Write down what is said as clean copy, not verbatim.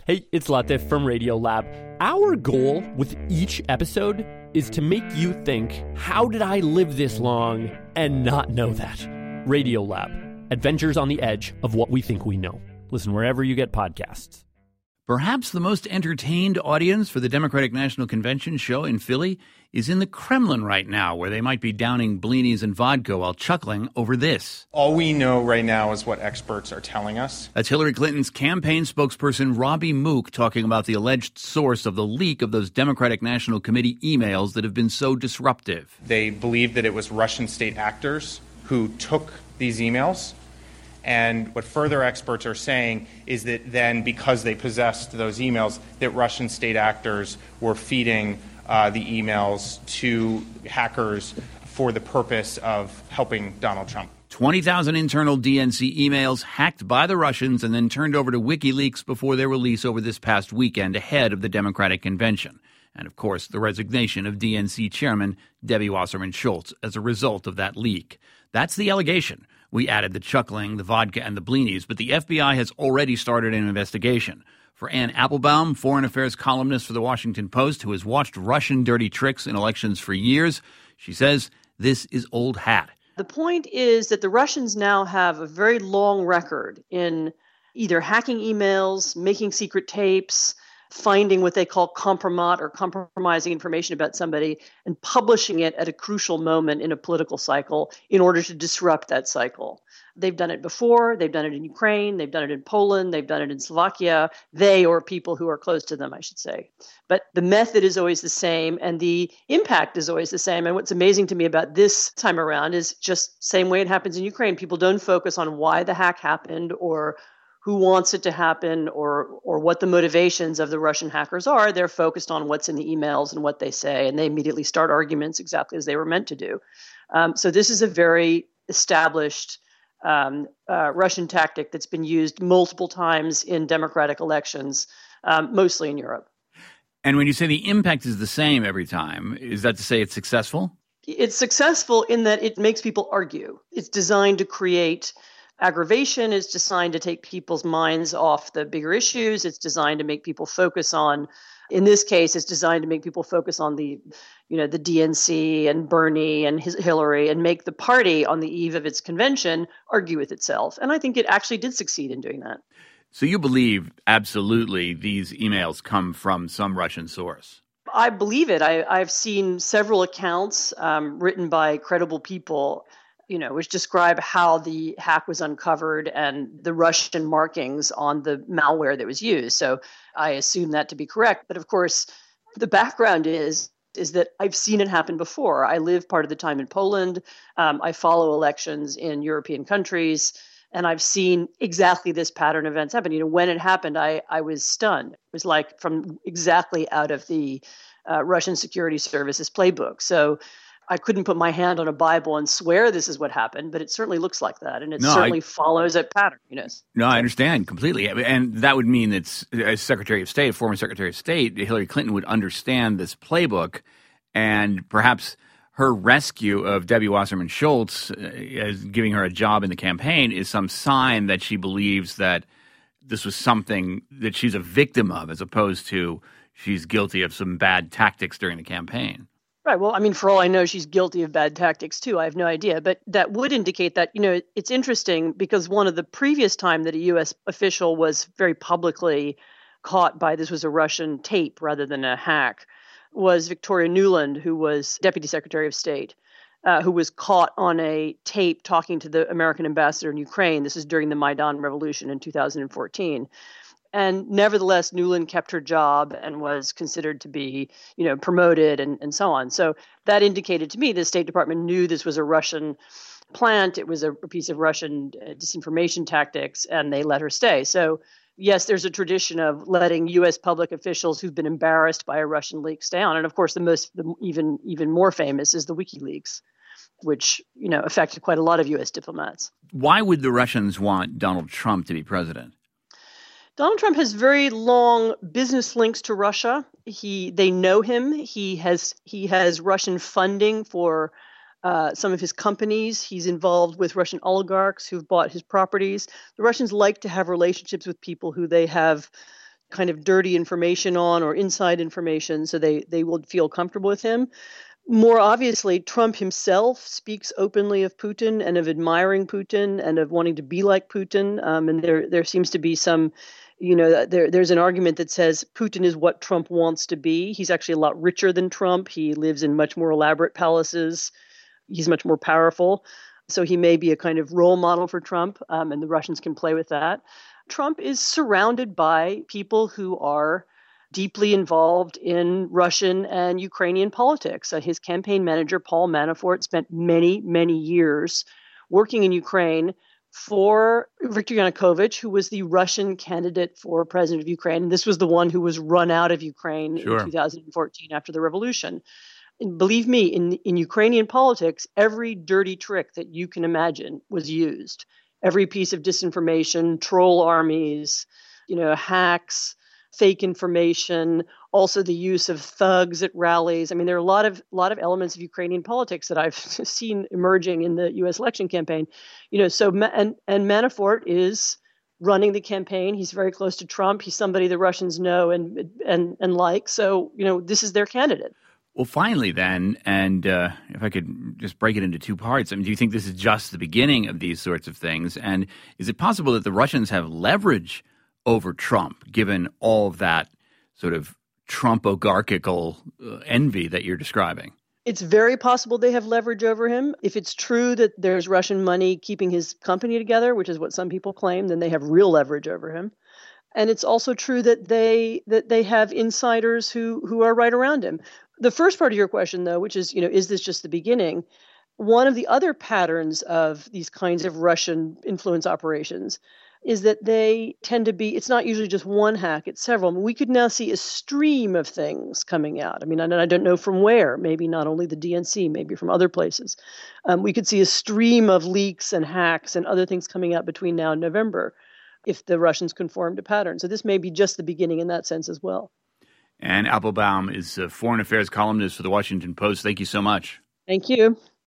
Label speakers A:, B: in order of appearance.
A: Hey, it's Latif from Radiolab. Our goal with each episode is to make you think, how did I live this long and not know that? Radiolab, adventures on the edge of what we think we know. Listen wherever you get podcasts.
B: Perhaps the most entertained audience for the Democratic National Convention show in Philly is in the Kremlin right now, where they might be downing blinis and vodka while chuckling over this.
C: All we know right now is what experts are telling us.
B: That's Hillary Clinton's campaign spokesperson Robbie Mook talking about the alleged source of the leak of those Democratic National Committee emails that have been so disruptive.
C: They believe that it was Russian state actors who took these emails. And what further experts are saying is that then, because they possessed those emails, that Russian state actors were feeding the emails to hackers for the purpose of helping Donald Trump.
B: 20,000 internal DNC emails hacked by the Russians and then turned over to WikiLeaks before their release over this past weekend ahead of the Democratic Convention. And, of course, the resignation of DNC chairman Debbie Wasserman Schultz as a result of that leak. That's the allegation. We added the chuckling, the vodka, and the blinis, but the FBI has already started an investigation. For Ann Applebaum, foreign affairs columnist for The Washington Post, who has watched Russian dirty tricks in elections for years, she says this is old hat.
D: The point is that the Russians now have a very long record in either hacking emails, making secret tapes, finding what they call compromat or compromising information about somebody and publishing it at a crucial moment in a political cycle in order to disrupt that cycle. They've done it before. They've done it in Ukraine. They've done it in Poland. They've done it in Slovakia. They, or people who are close to them, I should say. But the method is always the same and the impact is always the same. And what's amazing to me about this time around is just same way it happens in Ukraine. People don't focus on why the hack happened or who wants it to happen or what the motivations of the Russian hackers are. They're focused on what's in the emails and what they say, and they immediately start arguments exactly as they were meant to do. So this is a very established Russian tactic that's been used multiple times in democratic elections, mostly in Europe.
B: And when you say the impact is the same every time, is that to say it's successful?
D: It's successful in that it makes people argue. It's designed to create aggravation. It's designed to take people's minds off the bigger issues. It's designed to make people focus on, in this case, it's designed to make people focus on the DNC and Bernie and Hillary and make the party on the eve of its convention argue with itself. And I think it actually did succeed in doing that.
B: So you believe absolutely these emails come from some Russian source?
D: I believe it. I've seen several accounts written by credible people, which describe how the hack was uncovered and the Russian markings on the malware that was used. So I assume that to be correct. But of course, the background is that I've seen it happen before. I live part of the time in Poland. I follow elections in European countries, and I've seen exactly this pattern of events happen. When it happened, I was stunned. It was like from exactly out of the Russian security services playbook. So I couldn't put my hand on a Bible and swear this is what happened, but it certainly looks like that. And it certainly follows a pattern.
B: No, I understand completely. And that would mean that as Secretary of State, former Secretary of State, Hillary Clinton would understand this playbook, and perhaps her rescue of Debbie Wasserman Schultz as giving her a job in the campaign is some sign that she believes that this was something that she's a victim of, as opposed to she's guilty of some bad tactics during the campaign.
D: Right. Well, for all I know, she's guilty of bad tactics, too. I have no idea. But that would indicate that, it's interesting because one of the previous time that a U.S. official was very publicly caught by this was a Russian tape rather than a hack was Victoria Nuland, who was Deputy Secretary of State, who was caught on a tape talking to the American ambassador in Ukraine. This is during the Maidan Revolution in 2014. And nevertheless, Nuland kept her job and was considered to be, promoted and so on. So that indicated to me the State Department knew this was a Russian plant. It was a piece of Russian disinformation tactics, and they let her stay. So yes, there's a tradition of letting U.S. public officials who've been embarrassed by a Russian leak stay on. And of course, even more famous is the WikiLeaks, which, affected quite a lot of U.S. diplomats.
B: Why would the Russians want Donald Trump to be president?
D: Donald Trump has very long business links to Russia. They know him. He has Russian funding for some of his companies. He's involved with Russian oligarchs who've bought his properties. The Russians like to have relationships with people who they have kind of dirty information on or inside information, so they will feel comfortable with him. More obviously, Trump himself speaks openly of Putin and of admiring Putin and of wanting to be like Putin. And there seems to be some, there's an argument that says Putin is what Trump wants to be. He's actually a lot richer than Trump. He lives in much more elaborate palaces. He's much more powerful. So he may be a kind of role model for Trump, and the Russians can play with that. Trump is surrounded by people who are deeply involved in Russian and Ukrainian politics. His campaign manager, Paul Manafort, spent many, many years working in Ukraine for Viktor Yanukovych, who was the Russian candidate for president of Ukraine. This was the one who was run out of Ukraine in 2014 after the revolution. And believe me, in Ukrainian politics, every dirty trick that you can imagine was used. Every piece of disinformation, troll armies, hacks, fake information, also the use of thugs at rallies. I mean, there are a lot of elements of Ukrainian politics that I've seen emerging in the U.S. election campaign. And Manafort is running the campaign. He's very close to Trump. He's somebody the Russians know and like. So, this is their candidate.
B: Well, finally then, and if I could just break it into two parts, do you think this is just the beginning of these sorts of things? And is it possible that the Russians have leverage over Trump, given all of that sort of Trump-oligarchical envy that you're describing?
D: It's very possible they have leverage over him. If it's true that there's Russian money keeping his company together, which is what some people claim, then they have real leverage over him. And it's also true that they have insiders who are right around him. The first part of your question, though, which is, is this just the beginning? One of the other patterns of these kinds of Russian influence operations is that they tend to be, it's not usually just one hack, it's several. We could now see a stream of things coming out. I don't know from where, maybe not only the DNC, maybe from other places. We could see a stream of leaks and hacks and other things coming out between now and November if the Russians conform to patterns. So this may be just the beginning in that sense as well.
B: Anne Applebaum is a foreign affairs columnist for the Washington Post. Thank you so much.
D: Thank you.